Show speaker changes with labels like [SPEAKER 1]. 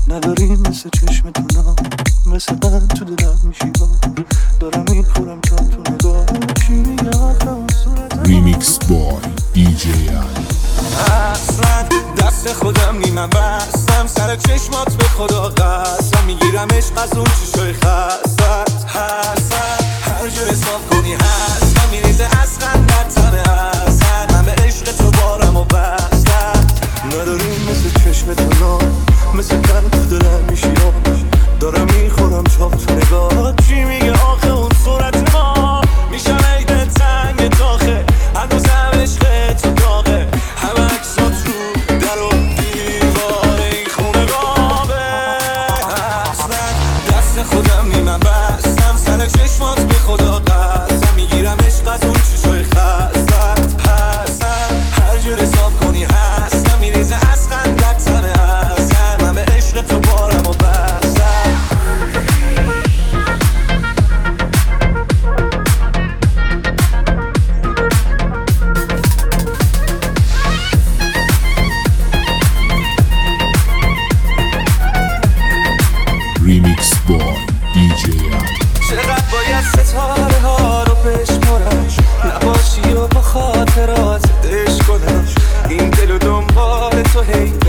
[SPEAKER 1] نداری مثل چشمتونا، مثل من تو دلم میشیبا، دارم میخورم تا تو نگاه چی میگه آخه اون صورت
[SPEAKER 2] ریمیکس بای دیجی
[SPEAKER 3] اصلا دست خودم نیمم بستم سر چشمات به خدا قسم میگیرم عشق از اون چشای خستت هستم هر جور حساب کنی هستم میریزه از خندت تنه هستم من به عشق تو بارم و بستم
[SPEAKER 1] نداری مثل چشمتونا، مثل من تو دلم میشیبا، دارم میخورم تا تو نگاه
[SPEAKER 3] چی میگه آخه اون صورت ما میشم عید تنگ داخه هنوزم عشق تو داغه همه عکسات رو در و دیوار این خونه رابه اصلا دست خودم نیمم بستم سر چشمات به خدا قسم میگیرم عشق از اون چشای خستت هستم هر جور حساب کنی هستم میریزه از خندت تنه هستم من به عشق تو بارم و بستم
[SPEAKER 2] ریمیکس بای دیجی
[SPEAKER 3] چقدر باید ستاره ها رو بشمارم نباشی و با خاطرات دش کنم این دل و دنبال تو هی